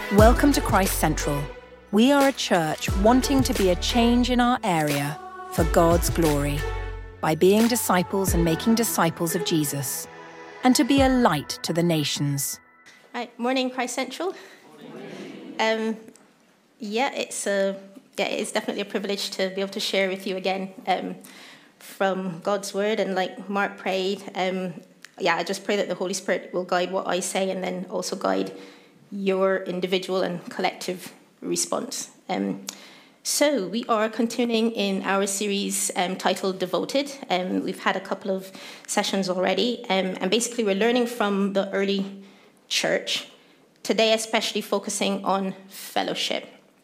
Welcome to Christ Central. We are a church wanting to be a change in our area for God's glory by being disciples and making disciples of Jesus, and to be a light to the nations. Right, morning, Christ Central. It's definitely a privilege to be able to share with you again from God's word. And like Mark prayed, I just pray that the Holy Spirit will guide what I say and then also guide your individual and collective response. So we are continuing in our series titled Devoted. We've had a couple of sessions already, and basically we're learning from the early church, today especially focusing on fellowship.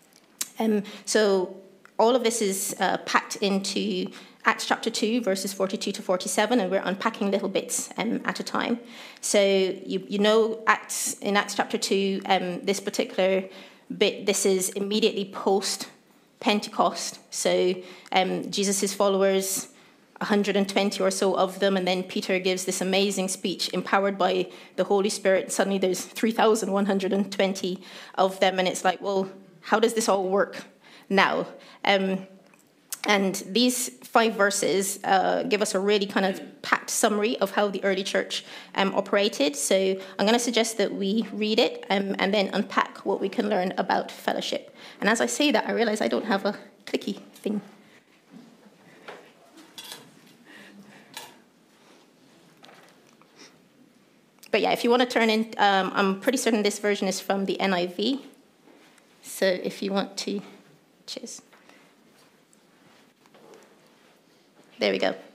So all of this is packed into Acts chapter 2, verses 42 to 47, and we're unpacking little bits at a time. So you know in Acts chapter 2, this particular bit, this is immediately post-Pentecost. So Jesus' followers, 120 or so of them, and then Peter gives this amazing speech empowered by the Holy Spirit. Suddenly there's 3,120 of them, and it's like, well, how does this all work now? And these 5 verses give us a really kind of packed summary of how the early church operated. So I'm going to suggest that we read it and then unpack what we can learn about fellowship. And as I say that, I realize I don't have a clicky thing. But yeah, if you want to turn in, I'm pretty certain this version is from the NIV. So if you want to, cheers. There we go.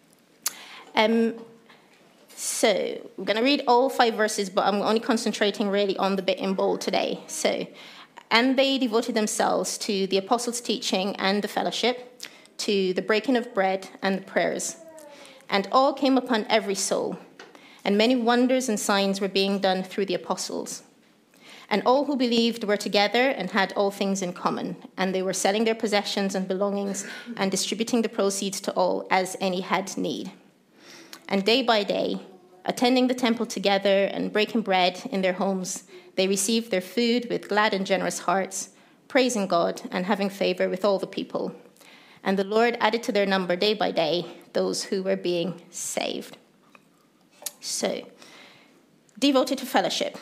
So we're going to read all 5 verses, but I'm only concentrating really on the bit in bold today. So, and they devoted themselves to the apostles' teaching and the fellowship, to the breaking of bread and the prayers. And all came upon every soul, and many wonders and signs were being done through the apostles. And all who believed were together and had all things in common, and they were selling their possessions and belongings and distributing the proceeds to all as any had need. And day by day, attending the temple together and breaking bread in their homes, they received their food with glad and generous hearts, praising God and having favor with all the people. And the Lord added to their number day by day those who were being saved. So, devoted to fellowship.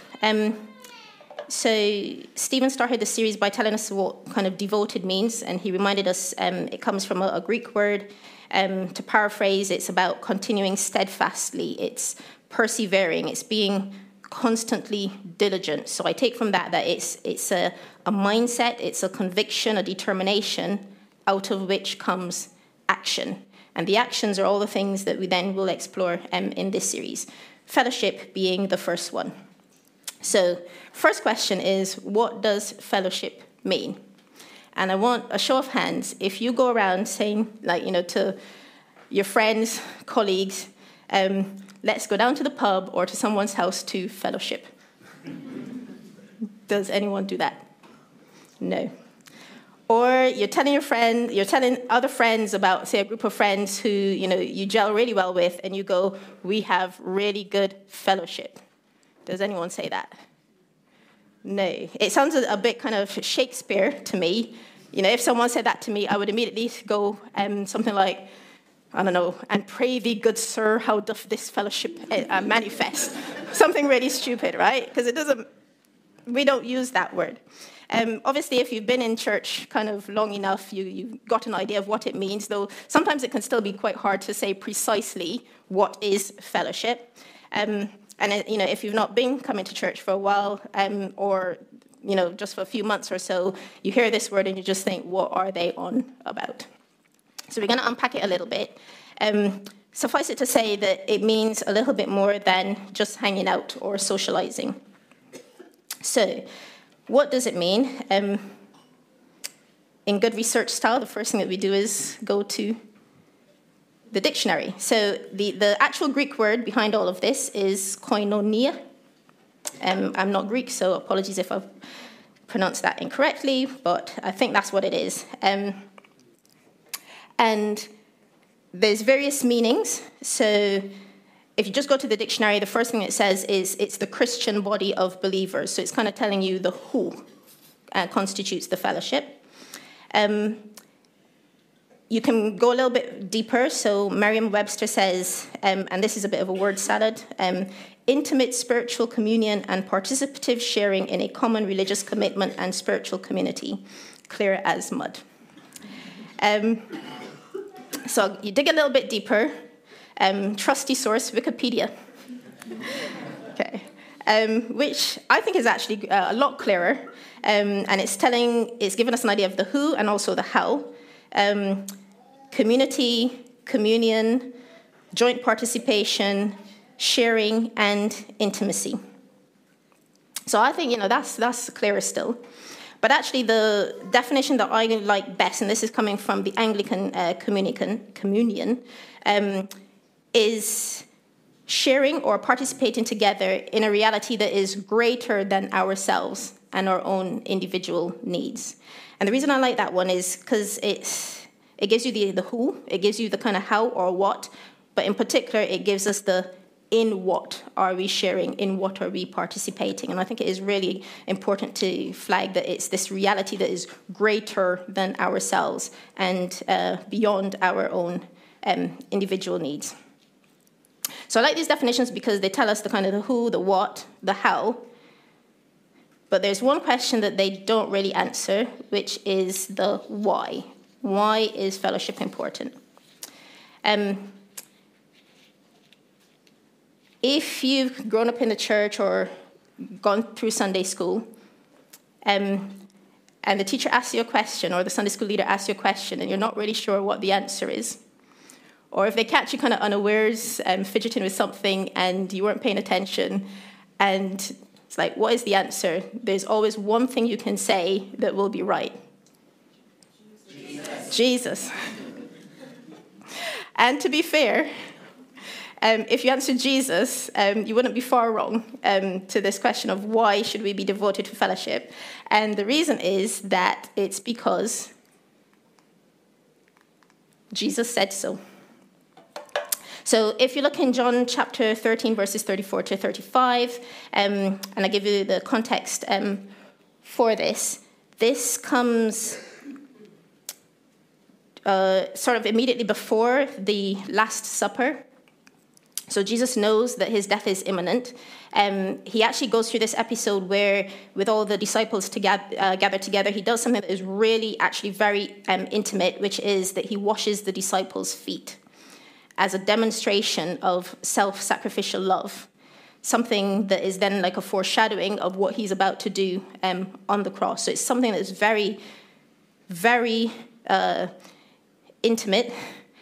So Stephen started the series by telling us what kind of devoted means, and he reminded us it comes from a Greek word. To paraphrase, it's about continuing steadfastly, it's persevering, it's being constantly diligent. So I take from that it's a mindset, it's a conviction, a determination, out of which comes action. And the actions are all the things that we then will explore in this series, fellowship being the first one. So, first question is, what does fellowship mean? And I want a show of hands. If you go around saying, to your friends, colleagues, let's go down to the pub or to someone's house to fellowship. Does anyone do that? No. Or you're telling other friends about, say, a group of friends who, you gel really well with, and you go, we have really good fellowship. Does anyone say that? No. It sounds a bit kind of Shakespeare to me. If someone said that to me, I would immediately go something like, I don't know, and pray thee, good sir, how doth this fellowship manifest? Something really stupid, right? Because we don't use that word. Obviously, if you've been in church kind of long enough, you've got an idea of what it means, though sometimes it can still be quite hard to say precisely what is fellowship. And, if you've not been coming to church for a while, or, just for a few months or so, you hear this word and you just think, what are they on about? So we're going to unpack it a little bit. Suffice it to say that it means a little bit more than just hanging out or socializing. So what does it mean? In good research style, the first thing that we do is go to the dictionary. So the actual Greek word behind all of this is koinonia. I'm not Greek, so apologies if I've pronounced that incorrectly, but I think that's what it is. And there's various meanings. So if you just go to the dictionary, the first thing it says is it's the Christian body of believers. So it's kind of telling you the who constitutes the fellowship. You can go a little bit deeper. So Merriam-Webster says, and this is a bit of a word salad, intimate spiritual communion and participative sharing in a common religious commitment and spiritual community, clear as mud. So you dig a little bit deeper. Trusty source, Wikipedia. Okay. Which I think is actually a lot clearer. And it's given us an idea of the who and also the how. Community, communion, joint participation, sharing, and intimacy. So I think, that's clearer still. But actually the definition that I like best, and this is coming from the Anglican communion, is sharing or participating together in a reality that is greater than ourselves and our own individual needs. And the reason I like that one is because it gives you the who, it gives you the kind of how or what, but in particular, it gives us the in what are we sharing, in what are we participating. And I think it is really important to flag that it's this reality that is greater than ourselves and beyond our own individual needs. So I like these definitions because they tell us the kind of the who, the what, the how. But there's one question that they don't really answer, which is the why. Why is fellowship important? If you've grown up in the church or gone through Sunday school, and the teacher asks you a question, or the Sunday school leader asks you a question, and you're not really sure what the answer is, or if they catch you kind of unawares fidgeting with something and you weren't paying attention, and it's like, what is the answer? There's always one thing you can say that will be right. Jesus. And to be fair, if you answered Jesus, you wouldn't be far wrong to this question of why should we be devoted to fellowship. And the reason is that it's because Jesus said so. So if you look in John chapter 13, verses 34 to 35, and I give you the context for this comes sort of immediately before the Last Supper. So Jesus knows that his death is imminent. He actually goes through this episode where, with all the disciples gathered together, he does something that is really actually very intimate, which is that he washes the disciples' feet as a demonstration of self-sacrificial love, something that is then like a foreshadowing of what he's about to do on the cross. So it's something that's very, very intimate.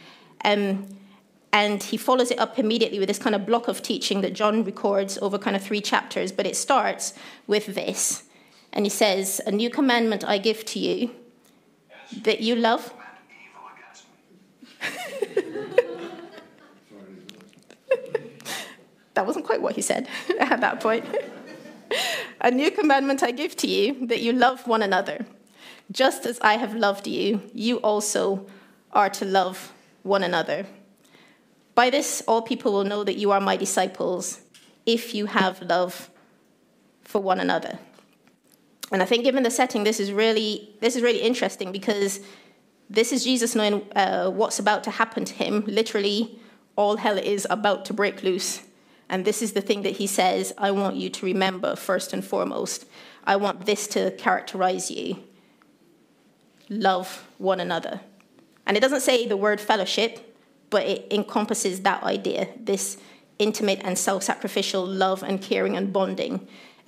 And he follows it up immediately with this kind of block of teaching that John records over kind of 3 chapters. But it starts with this. And he says, "A new commandment I give to you, that you love." That wasn't quite what he said at that point. "A new commandment I give to you, that you love one another. Just as I have loved you, you also are to love one another. By this, all people will know that you are my disciples, if you have love for one another." And I think given the setting, this is really interesting, because this is Jesus knowing what's about to happen to him. Literally, all hell is about to break loose. And this is the thing that he says, I want you to remember first and foremost. I want this to characterize you. Love one another. And it doesn't say the word fellowship, but it encompasses that idea, this intimate and self-sacrificial love and caring and bonding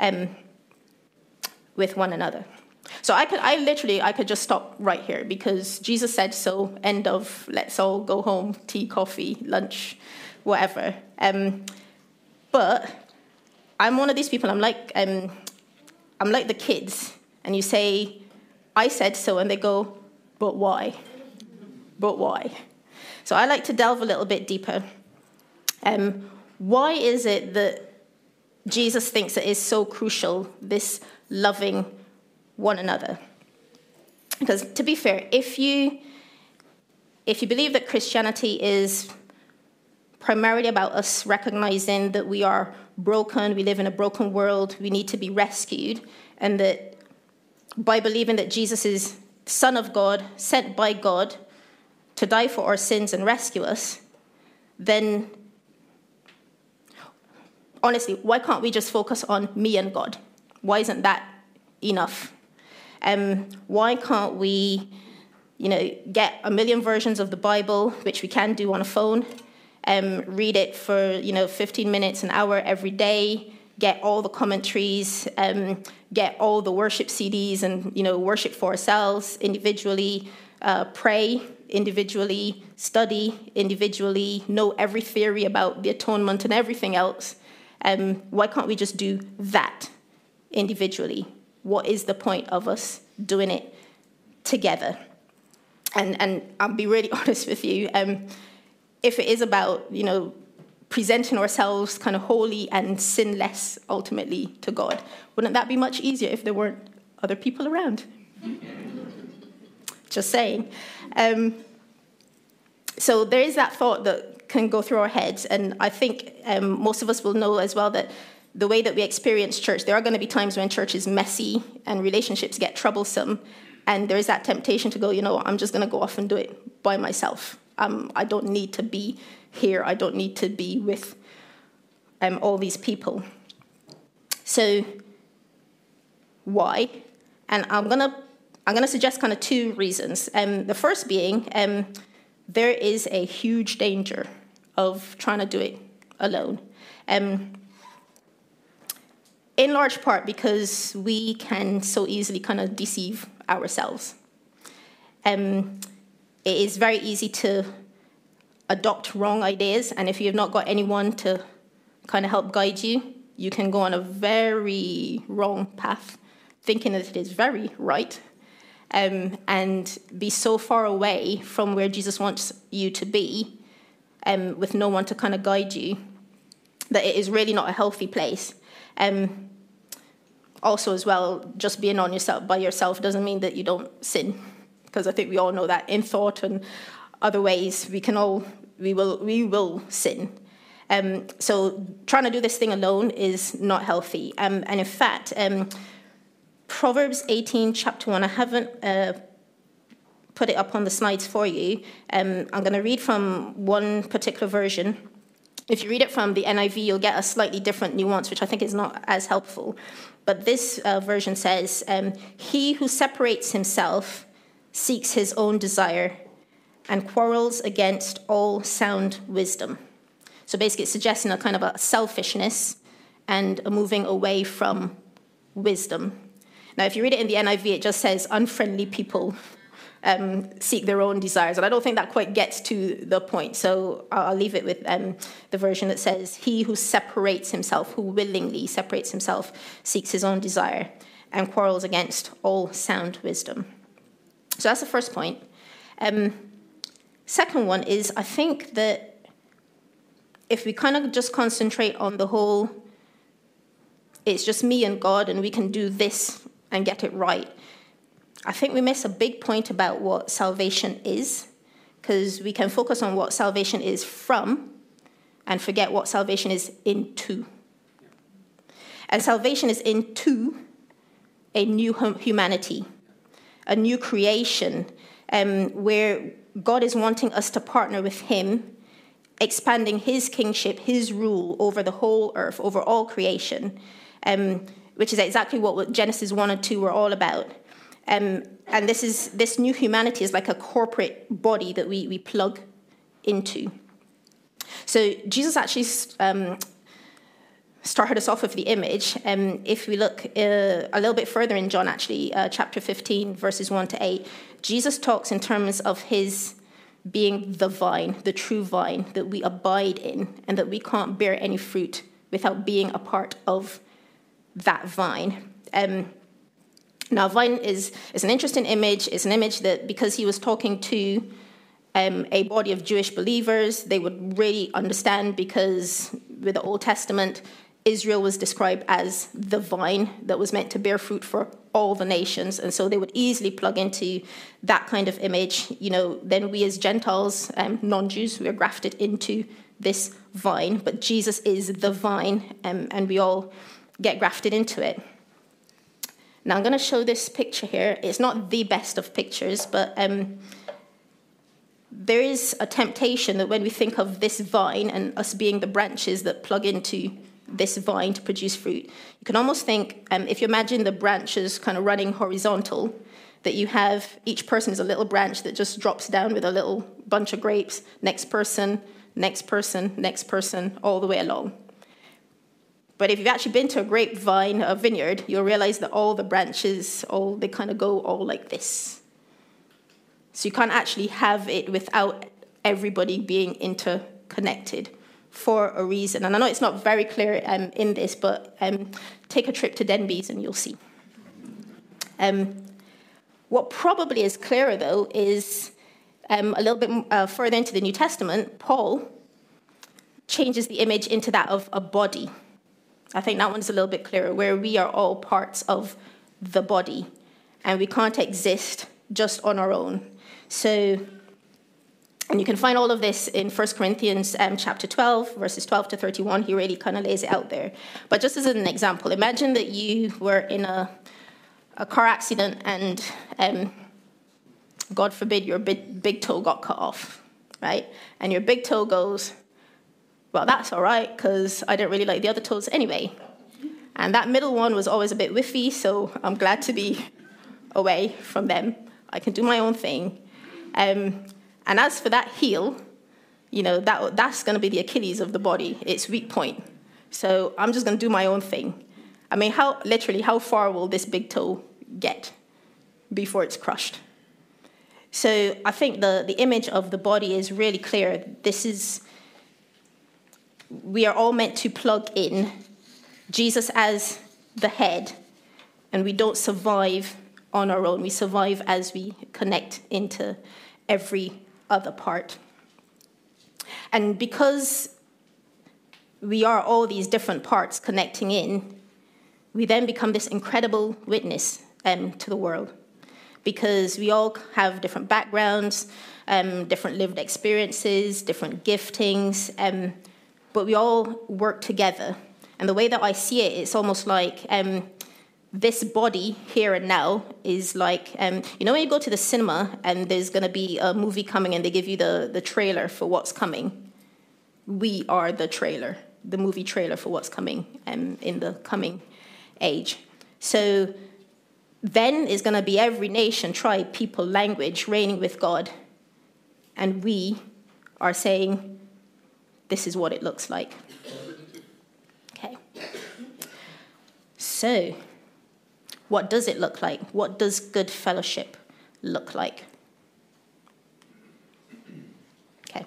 with one another. So I could just stop right here, because Jesus said so. End of. Let's all go home. Tea, coffee, lunch, whatever. But I'm one of these people. I'm like the kids, and you say, "I said so," and they go, "But why? But why?" So I like to delve a little bit deeper. Why is it that Jesus thinks it is so crucial, this loving one another? Because to be fair, if you believe that Christianity is primarily about us recognizing that we are broken, we live in a broken world, we need to be rescued, and that by believing that Jesus is the Son of God, sent by God to die for our sins and rescue us, then honestly, why can't we just focus on me and God? Why isn't that enough? Why can't we, get a million versions of the Bible, which we can do on a phone, read it for, 15 minutes, an hour every day, get all the commentaries, get all the worship CDs and, worship for ourselves individually, pray individually, study individually, know every theory about the atonement and everything else. Why can't we just do that individually? What is the point of us doing it together? And I'll be really honest with you. If it is about, presenting ourselves kind of holy and sinless ultimately to God, wouldn't that be much easier if there weren't other people around? Just saying. So there is that thought that can go through our heads, and I think most of us will know as well that the way that we experience church, there are going to be times when church is messy and relationships get troublesome, and there is that temptation to go, I'm just going to go off and do it by myself. I don't need to be here. I don't need to be with all these people. So why? And I'm gonna suggest kind of two reasons. The first being there is a huge danger of trying to do it alone. In large part because we can so easily kind of deceive ourselves. It is very easy to adopt wrong ideas, and if you've not got anyone to kind of help guide you, you can go on a very wrong path, thinking that it is very right, and be so far away from where Jesus wants you to be, with no one to kind of guide you, that it is really not a healthy place. Also, as well, just being on yourself by yourself doesn't mean that you don't sin, because I think we all know that in thought and other ways we will sin. So trying to do this thing alone is not healthy. And in fact, Proverbs 18, chapter 1, I haven't put it up on the slides for you. I'm going to read from one particular version. If you read it from the NIV, you'll get a slightly different nuance, which I think is not as helpful. But this version says, he who separates himself seeks his own desire and quarrels against all sound wisdom. So basically it's suggesting a kind of a selfishness and a moving away from wisdom. Now, if you read it in the NIV, it just says unfriendly people seek their own desires. And I don't think that quite gets to the point. So I'll leave it with the version that says, he who separates himself, who willingly separates himself, seeks his own desire and quarrels against all sound wisdom. So that's the first point. Second one is, I think that if we kind of just concentrate on the whole, it's just me and God and we can do this and get it right, I think we miss a big point about what salvation is, because we can focus on what salvation is from and forget what salvation is into. And salvation is into a new humanity, a new creation, where God is wanting us to partner with him, expanding his kingship, his rule over the whole earth, over all creation, which is exactly what Genesis 1 and 2 were all about. And this new humanity is like a corporate body that we plug into. So Jesus actually started us off with the image. If we look a little bit further in John, actually, chapter 15, verses 1 to 8, Jesus talks in terms of his being the vine, the true vine that we abide in, and that we can't bear any fruit without being a part of that vine. Now, vine is an interesting image. It's an image that, because he was talking to a body of Jewish believers, they would really understand, because with the Old Testament, Israel was described as the vine that was meant to bear fruit for all the nations. And so they would easily plug into that kind of image. Then we as Gentiles, non-Jews, we are grafted into this vine, but Jesus is the vine, and we all get grafted into it. Now I'm going to show this picture here. It's not the best of pictures, but there is a temptation that when we think of this vine and us being the branches that plug into this vine to produce fruit, you can almost think, if you imagine the branches kind of running horizontal, that you have each person is a little branch that just drops down with a little bunch of grapes, next person, next person, next person, all the way along. But if you've actually been to a grapevine, a vineyard, you'll realize that all the branches, they kind of go all like this. So you can't actually have it without everybody being interconnected for a reason. And I know it's not very clear in this, but take a trip to Denbies and you'll see. What probably is clearer, though, is a little bit further into the New Testament, Paul changes the image into that of a body. I think that one's a little bit clearer, where we are all parts of the body, and we can't exist just on our own. So, and you can find all of this in 1 Corinthians chapter 12, verses 12 to 31. He really kind of lays it out there. But just as an example, imagine that you were in a car accident and, God forbid, your big toe got cut off, right? And your big toe goes, well, that's all right, because I didn't really like the other toes anyway. And that middle one was always a bit whiffy, so I'm glad to be away from them. I can do my own thing. And as for that heel, that's going to be the Achilles of the body, its weak point. So I'm just going to do my own thing. I mean, how far will this big toe get before it's crushed? So I think the image of the body is really clear. We are all meant to plug in Jesus as the head, and we don't survive on our own. We survive as we connect into every other part. And because we are all these different parts connecting in, we then become this incredible witness to the world, because we all have different backgrounds, different lived experiences, different giftings, but we all work together. And the way that I see it, it's almost like this body here and now is like, when you go to the cinema and there's going to be a movie coming and they give you the trailer for what's coming. We are the trailer, the movie trailer for what's coming in the coming age. So then is going to be every nation, tribe, people, language reigning with God. And we are saying, this is what it looks like. Okay. So, what does it look like? What does good fellowship look like? Okay.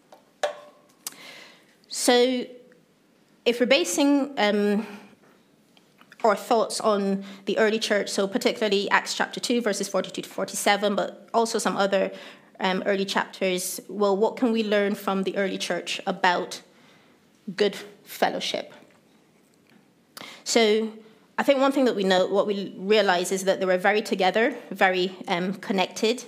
So, if we're basing our thoughts on the early church, so particularly Acts chapter 2, verses 42 to 47, but also some other early chapters, well, what can we learn from the early church about good fellowship? So I think one thing that we know, what we realize, is that they were very together, very connected,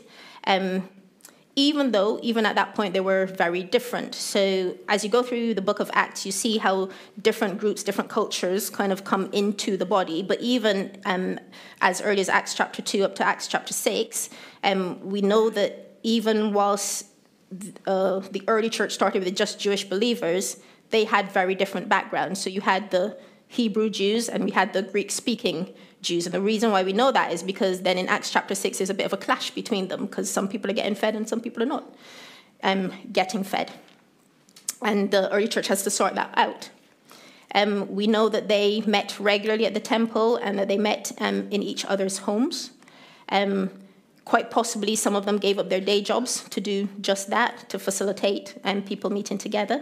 even at that point they were very different. So as you go through the book of Acts, you see how different groups, different cultures kind of come into the body. But even as early as Acts chapter 2 up to Acts chapter 6, we know that even whilst the early church started with just Jewish believers, they had very different backgrounds. So you had the Hebrew Jews and we had the Greek-speaking Jews. And the reason why we know that is because then in Acts chapter 6, there's a bit of a clash between them, because some people are getting fed and some people are not getting fed. And the early church has to sort that out. We know that they met regularly at the temple and that they met in each other's homes. Quite possibly, some of them gave up their day jobs to do just that, to facilitate people meeting together.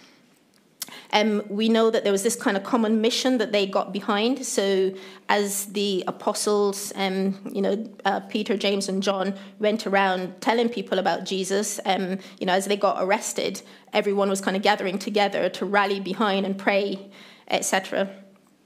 We know that there was this kind of common mission that they got behind. So as the apostles, Peter, James, and John went around telling people about Jesus, as they got arrested, everyone was kind of gathering together to rally behind and pray, etc.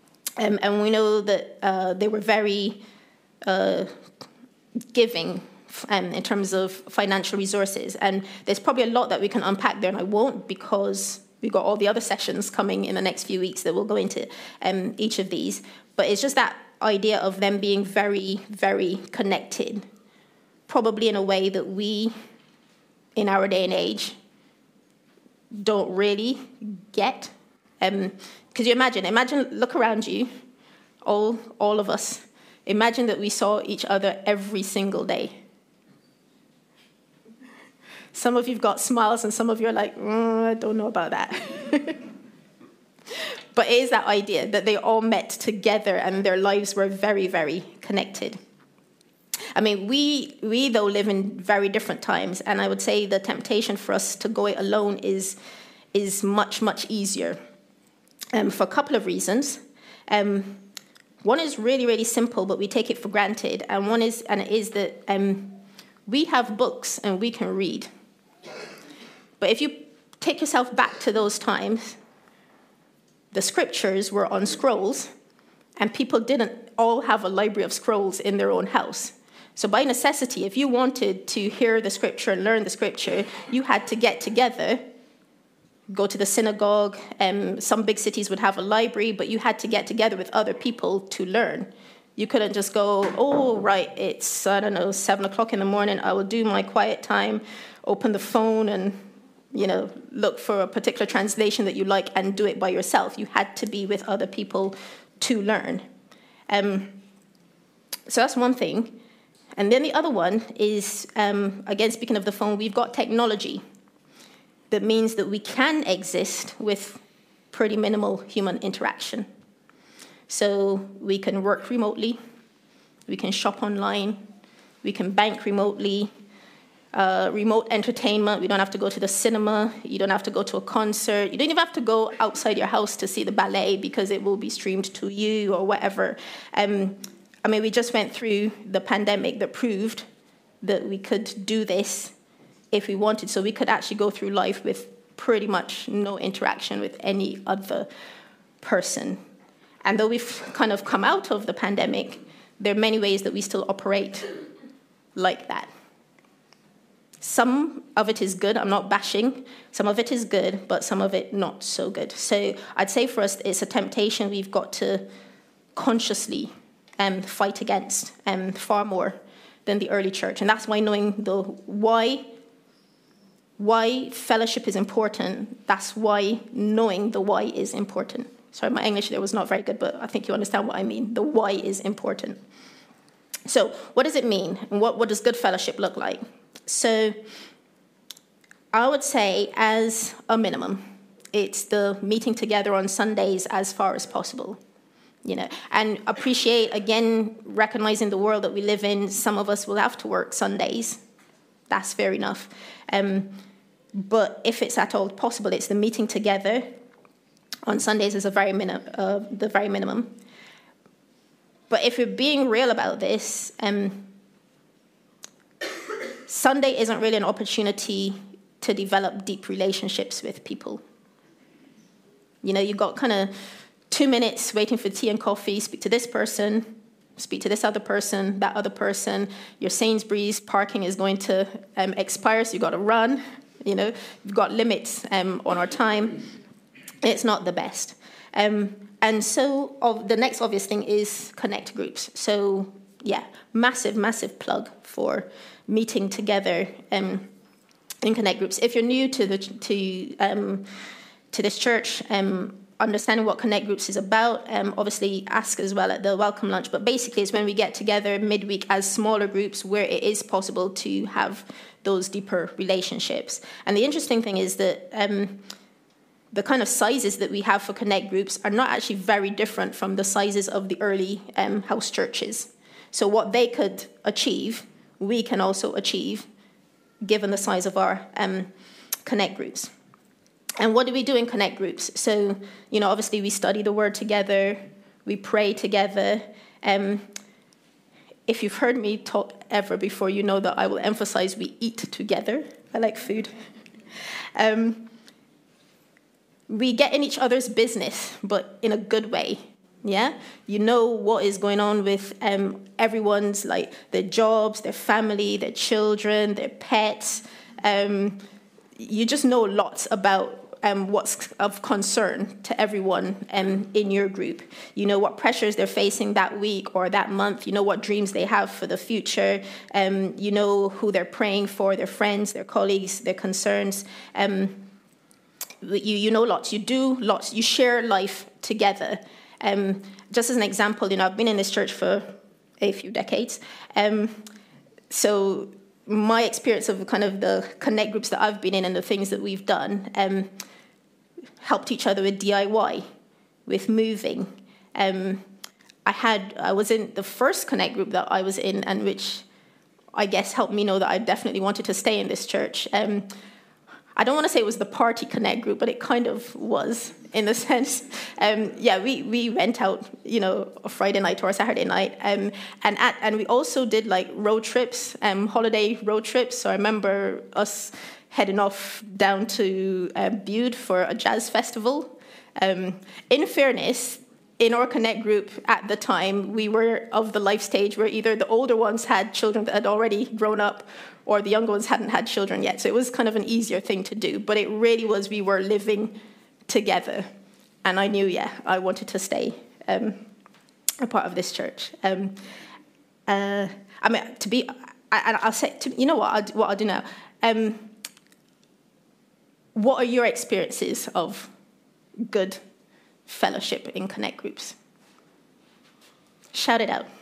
And we know that they were very giving in terms of financial resources. And there's probably a lot that we can unpack there, and I won't, because we've got all the other sessions coming in the next few weeks that will go into each of these. But it's just that idea of them being very, very connected, probably in a way that we, in our day and age, don't really get. Because you imagine, look around you, all of us. Imagine that we saw each other every single day. Some of you've got smiles and some of you are like, I don't know about that. But it is that idea that they all met together and their lives were very, very connected. I mean, we though live in very different times, and I would say the temptation for us to go it alone is much, much easier for a couple of reasons. One is really, really simple, but we take it for granted, and it is that we have books and we can read. But if you take yourself back to those times, the scriptures were on scrolls, and people didn't all have a library of scrolls in their own house. So by necessity, if you wanted to hear the scripture and learn the scripture, you had to get together, go to the synagogue. Some big cities would have a library, but you had to get together with other people to learn. You couldn't just go, oh, right, it's, 7 o'clock in the morning, I will do my quiet time, open the phone and, look for a particular translation that you like and do it by yourself. You had to be with other people to learn. So that's one thing. And then the other one is, again, speaking of the phone, we've got technology that means that we can exist with pretty minimal human interaction. So we can work remotely, we can shop online, we can bank remotely, remote entertainment. We don't have to go to the cinema, you don't have to go to a concert, you don't even have to go outside your house to see the ballet because it will be streamed to you or whatever. We just went through the pandemic that proved that we could do this if we wanted. So we could actually go through life with pretty much no interaction with any other person. And though we've kind of come out of the pandemic, there are many ways that we still operate like that. Some of it is good, I'm not bashing. Some of it is good, but some of it not so good. So I'd say for us, it's a temptation we've got to consciously fight against far more than the early church. And that's why knowing the why fellowship is important, that's why knowing the why is important. Sorry, my English there was not very good, but I think you understand what I mean. The why is important. So what does it mean? And what does good fellowship look like? So I would say as a minimum, it's the meeting together on Sundays as far as possible. And appreciate, again, recognizing the world that we live in. Some of us will have to work Sundays. That's fair enough. But if it's at all possible, it's the meeting together on Sundays is the very minimum. But if we're being real about this, Sunday isn't really an opportunity to develop deep relationships with people. You've got kind of 2 minutes waiting for tea and coffee, speak to this person, speak to this other person, that other person. Your Sainsbury's parking is going to expire, so you've got to run. You've got limits on our time. It's not the best. And so the next obvious thing is connect groups. So, massive, massive plug for meeting together in connect groups. If you're new to this church, understanding what connect groups is about, obviously ask as well at the welcome lunch. But basically, it's when we get together midweek as smaller groups where it is possible to have those deeper relationships. And the interesting thing is that the kind of sizes that we have for connect groups are not actually very different from the sizes of the early house churches. So what they could achieve, we can also achieve, given the size of our connect groups. And what do we do in connect groups? So, obviously we study the word together, we pray together. If you've heard me talk ever before, you know that I will emphasize we eat together. I like food. We get in each other's business, but in a good way. Yeah, you know what is going on with everyone's, like, their jobs, their family, their children, their pets. You just know lots about what's of concern to everyone in your group. You know what pressures they're facing that week or that month. You know what dreams they have for the future. You know who they're praying for, their friends, their colleagues, their concerns. You know lots. You do lots. You share life together. Just as an example, I've been in this church for a few decades. So my experience of kind of the connect groups that I've been in and the things that we've done helped each other with DIY, with moving. I was in the first connect group that I was in, and which I guess helped me know that I definitely wanted to stay in this church. I don't want to say it was the party connect group, but it kind of was, in a sense. We went out, a Friday night or a Saturday night, and we also did like road trips, holiday road trips. So I remember us heading off down to Bude for a jazz festival. In fairness, in our connect group at the time, we were of the life stage where either the older ones had children that had already grown up, or the younger ones hadn't had children yet. So it was kind of an easier thing to do. But it really was, we were living together. And I knew, I wanted to stay a part of this church. I'll say, what I'll do now. What are your experiences of good fellowship in connect groups? Shout it out.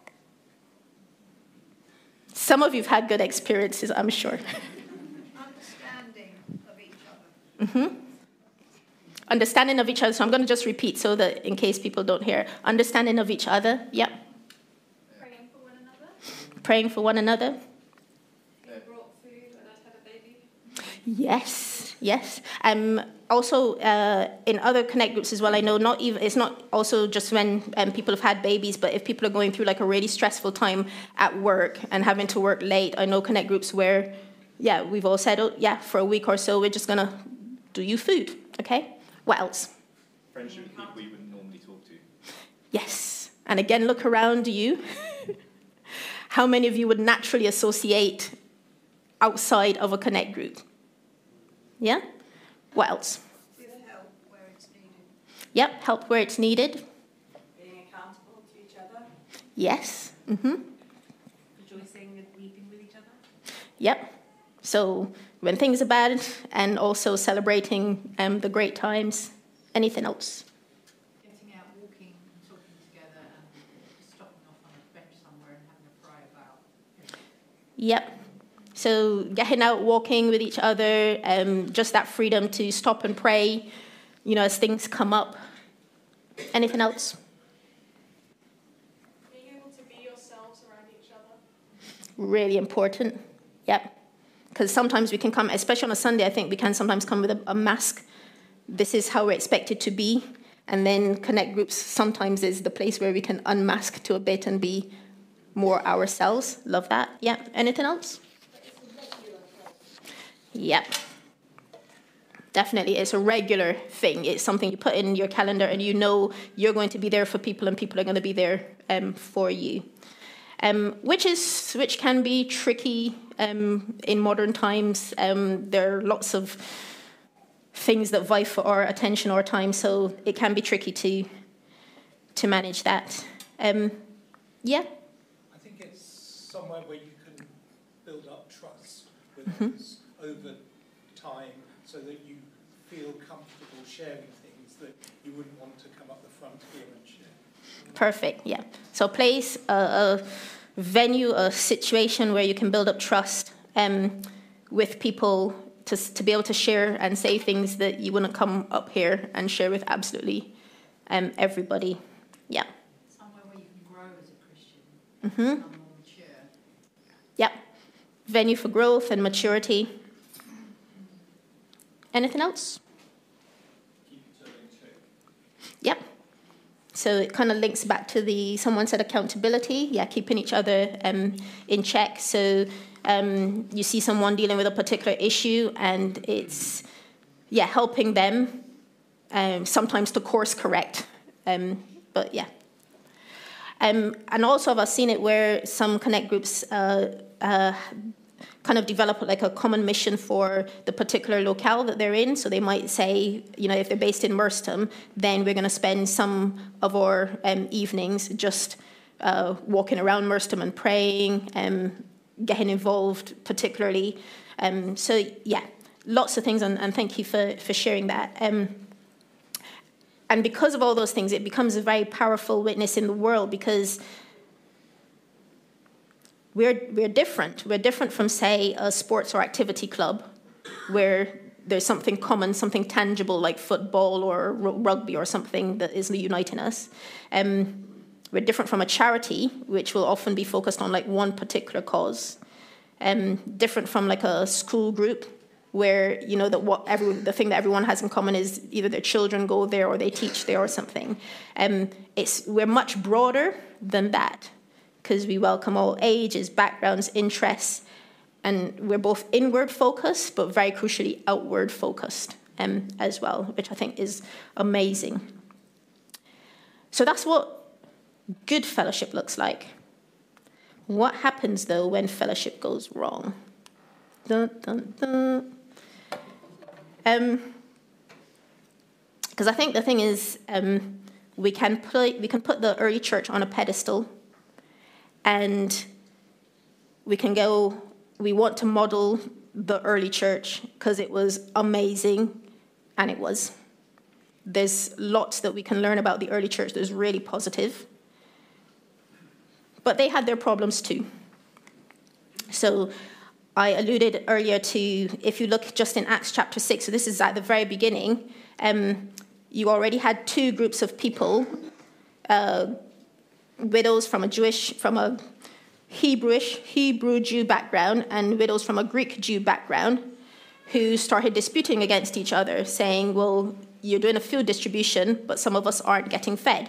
Some of you've had good experiences, I'm sure. Understanding of each other. Mm-hmm. Understanding of each other. So I'm going to just repeat so that in case people don't hear. Understanding of each other. Yep. Praying for one another. Praying for one another. You brought food and I'd had a baby. Yes. Also, in other connect groups as well, I know it's not also just when people have had babies, but if people are going through like a really stressful time at work and having to work late, I know connect groups where, we've all said, for a week or so, we're just going to do you food, okay? What else? Friendship with people you wouldn't normally talk to. Yes. And again, look around you. How many of you would naturally associate outside of a connect group? Yeah? What else? Give help where it's needed. Yep, help where it's needed. Being accountable to each other. Yes. Mm-hmm. Rejoicing and weeping with each other. Yep. So when things are bad, and also celebrating the great times. Anything else? Getting out, walking, talking together, and stopping off on a bench somewhere and having a cry about it. Yep. So getting out, walking with each other, just that freedom to stop and pray, as things come up. Anything else? Being able to be yourselves around each other. Really important. Yep. Because sometimes we can come, especially on a Sunday, I think we can sometimes come with a mask. This is how we're expected to be. And then connect groups sometimes is the place where we can unmask to a bit and be more ourselves. Love that. Yeah. Anything else? Yep. Definitely. It's a regular thing. It's something you put in your calendar and you're going to be there for people and people are going to be there for you. Which can be tricky in modern times. There are lots of things that vie for our attention or time, so it can be tricky to manage that. Yeah? I think it's somewhere where you can build up trust with others over time so that you feel comfortable sharing things that you wouldn't want to come up the front here and share. Perfect, yeah. So place, a venue, a situation where you can build up trust with people to be able to share and say things that you wouldn't come up here and share with absolutely everybody. Yeah. Somewhere where you can grow as a Christian, Mm-hmm. become more mature. Yep. Venue for growth and maturity. Anything else? Keep each other in check. Yep. So it kind of links back to someone said accountability. Yeah, keeping each other in check. So you see someone dealing with a particular issue and it's, helping them sometimes to course correct But yeah. And also I've seen it where some connect groups kind of develop like a common mission for the particular locale that they're in. So they might say, if they're based in Merstham, then we're going to spend some of our evenings just walking around Merstham and praying, getting involved particularly. So yeah, lots of things, and thank you for sharing that. And because of all those things, it becomes a very powerful witness in the world, because we're different. We're different from, say, a sports or activity club where there's something common, something tangible like football or rugby or something that is uniting us. We're different from a charity, which will often be focused on like one particular cause. Different from like a school group, where the thing that everyone has in common is either their children go there or they teach there or something. We're much broader than that, because we welcome all ages, backgrounds, interests, and we're both inward focused, but very crucially outward focused as well, which I think is amazing. So that's what good fellowship looks like. What happens, though, when fellowship goes wrong? Dun, dun, dun. Because I think the thing is, we can put the early church on a pedestal, and we want to model the early church because it was amazing, and it was. There's lots that we can learn about the early church that's really positive, but they had their problems too. So I alluded earlier to, if you look just in Acts chapter 6, so this is at the very beginning, you already had two groups of people, widows from a Hebrew Jew background and widows from a Greek Jew background, who started disputing against each other, saying, well, you're doing a food distribution, but some of us aren't getting fed.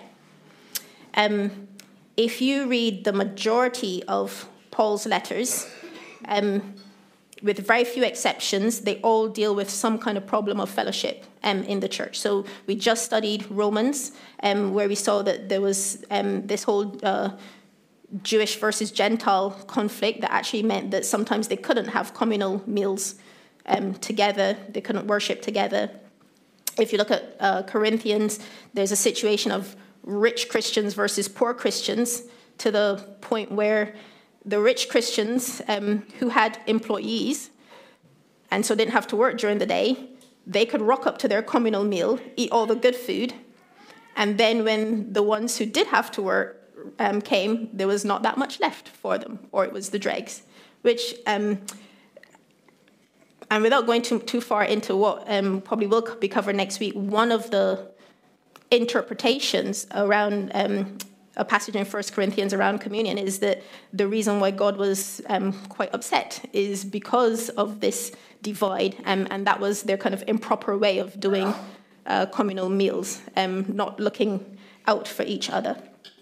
If you read the majority of Paul's letters, with very few exceptions, they all deal with some kind of problem of fellowship in the church. So we just studied Romans, where we saw that there was this whole Jewish versus Gentile conflict that actually meant that sometimes they couldn't have communal meals together. They couldn't worship together. If you look at Corinthians, there's a situation of rich Christians versus poor Christians, to the point where the rich Christians who had employees and so didn't have to work during the day, they could rock up to their communal meal, eat all the good food, and then when the ones who did have to work came, there was not that much left for them, or it was the dregs, which, and without going too far into what probably will be covered next week, one of the interpretations around a passage in 1 Corinthians around communion is that the reason why God was quite upset is because of this divide, and that was their kind of improper way of doing communal meals, not looking out for each other.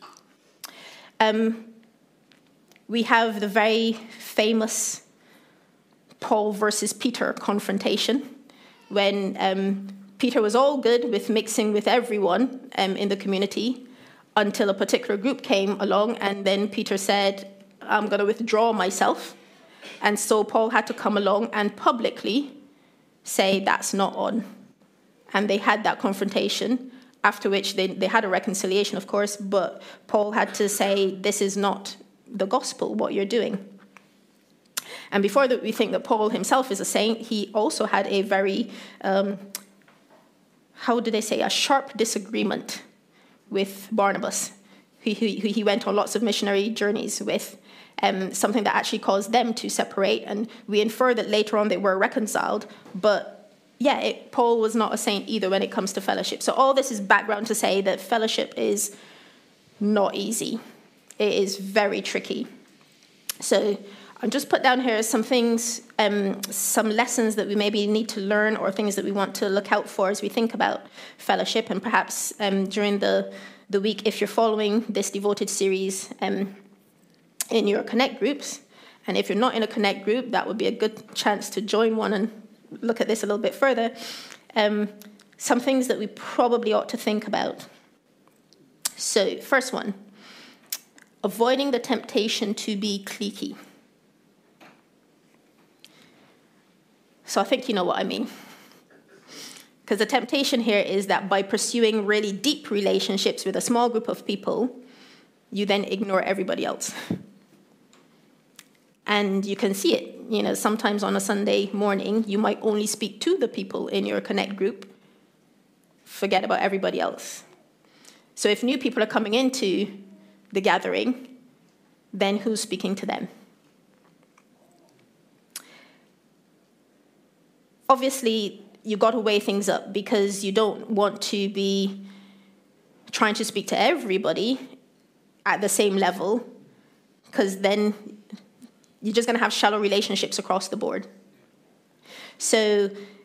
We have the very famous Paul versus Peter confrontation, when Peter was all good with mixing with everyone in the community, until a particular group came along, and then Peter said, I'm going to withdraw myself. And so Paul had to come along and publicly say, that's not on. And they had that confrontation, after which they had a reconciliation, of course, but Paul had to say, this is not the gospel, what you're doing. And before that, we think that Paul himself is a saint, he also had a very, a sharp disagreement with Barnabas, who he went on lots of missionary journeys with, something that actually caused them to separate. And we infer that later on they were reconciled. But yeah, Paul was not a saint either when it comes to fellowship. So all this is background to say that fellowship is not easy. It is very tricky. So I've just put down here some things, some lessons that we maybe need to learn, or things that we want to look out for as we think about fellowship. And perhaps during the week, if you're following this devoted series in your Connect groups, and if you're not in a Connect group, that would be a good chance to join one and look at this a little bit further. Some things that we probably ought to think about. So, first one, avoiding the temptation to be cliquey. So I think you know what I mean. Because the temptation here is that by pursuing really deep relationships with a small group of people, you then ignore everybody else. And you can see it. You know, sometimes on a Sunday morning, you might only speak to the people in your Connect group. Forget about everybody else. So if new people are coming into the gathering, then who's speaking to them? Obviously, you've got to weigh things up because you don't want to be trying to speak to everybody at the same level, because then you're just going to have shallow relationships across the board. So,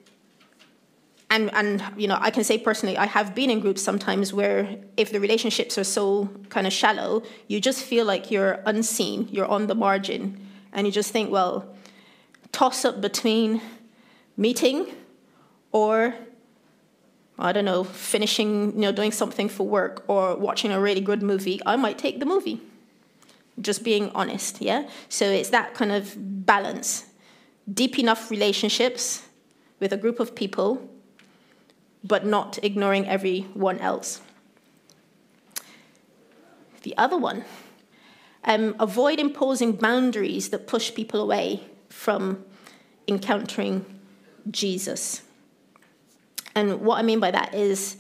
and you know, I can say personally, I have been in groups sometimes where if the relationships are so kind of shallow, you just feel like you're unseen, you're on the margin, and you just think, well, toss up between meeting or, I don't know, finishing, you know, doing something for work or watching a really good movie, I might take the movie. Just being honest, yeah? So it's that kind of balance. Deep enough relationships with a group of people, but not ignoring everyone else. The other one, avoid imposing boundaries that push people away from encountering Jesus. And what I mean by that is,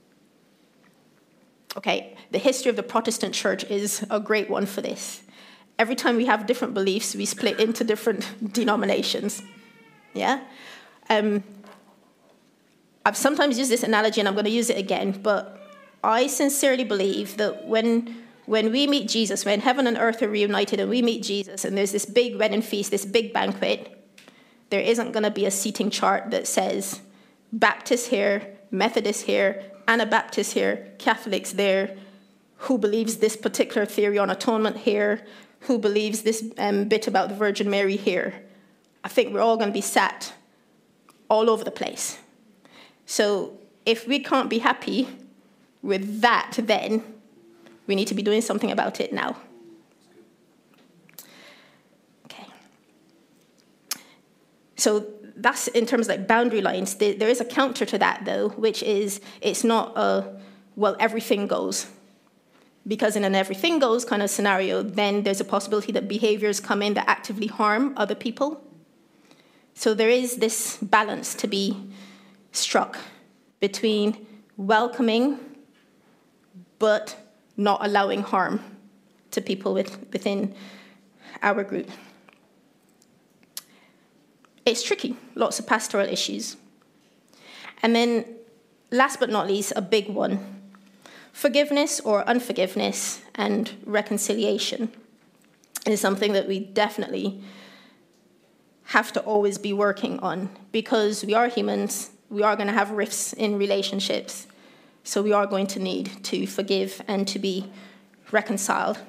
okay, the history of the Protestant church is a great one for this. Every time we have different beliefs, we split into different denominations. Yeah? I've sometimes used this analogy, and I'm going to use it again, but I sincerely believe that when we meet Jesus, when heaven and earth are reunited and we meet Jesus, and there's this big wedding feast, this big banquet, there isn't going to be a seating chart that says Baptist here, Methodist here, Anabaptist here, Catholics there, who believes this particular theory on atonement here, who believes this bit about the Virgin Mary here. I think we're all going to be sat all over the place. So if we can't be happy with that, then we need to be doing something about it now. Okay. So that's in terms of like boundary lines. There is a counter to that, though, which is it's not a, well, everything goes. Because in an everything goes kind of scenario, then there's a possibility that behaviors come in that actively harm other people. So there is this balance to be struck between welcoming but not allowing harm to people within our group. It's tricky, lots of pastoral issues. And then, last but not least, a big one, forgiveness or unforgiveness and reconciliation is something that we definitely have to always be working on, because we are humans, we are going to have rifts in relationships, so we are going to need to forgive and to be reconciled.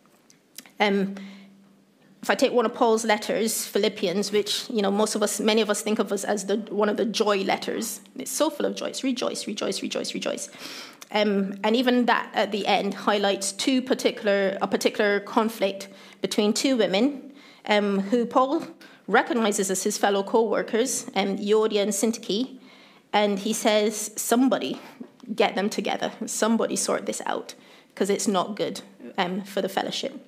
If I take one of Paul's letters, Philippians, which, you know, many of us think of us as one of the joy letters. It's so full of joy. It's rejoice, rejoice, rejoice, rejoice. And even that at the end highlights a particular conflict between two women who Paul recognizes as his fellow co-workers, Euodia and Syntyche. And he says, somebody get them together. Somebody sort this out, because it's not good for the fellowship.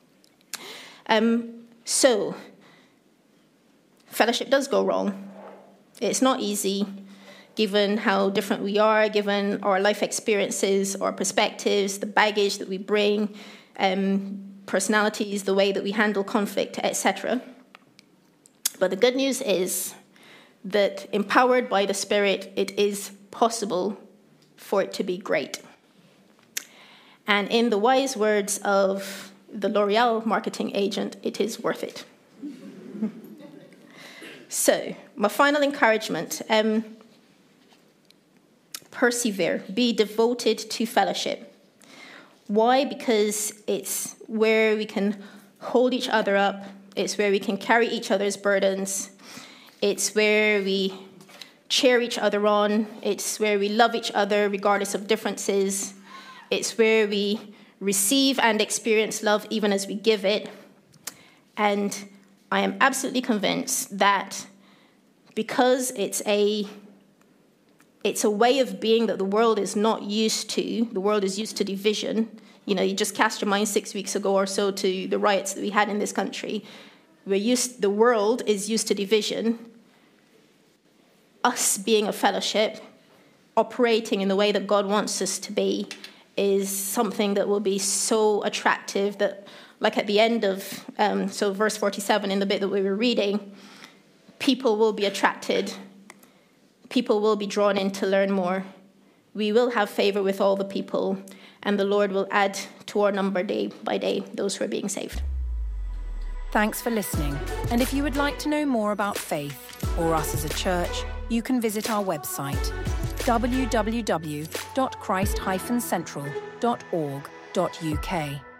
So, fellowship does go wrong. It's not easy, given how different we are, given our life experiences, our perspectives, the baggage that we bring, personalities, the way that we handle conflict, etc. But the good news is that, empowered by the Spirit, it is possible for it to be great. And in the wise words of the L'Oreal marketing agent, it is worth it. So, my final encouragement, persevere, be devoted to fellowship. Why? Because it's where we can hold each other up, it's where we can carry each other's burdens, it's where we cheer each other on, it's where we love each other regardless of differences, It's where we receive and experience love even as we give it. And I am absolutely convinced that because it's a way of being that the world is not used to. The world is used to division. You know, you just cast your mind 6 weeks ago or so to the riots that we had in this country. The world is used to division. Us being a fellowship, operating in the way that God wants us to be, is something that will be so attractive that, like at the end of, so verse 47 in the bit that we were reading, people will be attracted. People will be drawn in to learn more. We will have favor with all the people, and the Lord will add to our number day by day those who are being saved. Thanks for listening. And if you would like to know more about Faith or us as a church, you can visit our website, www.christ-central.org.uk.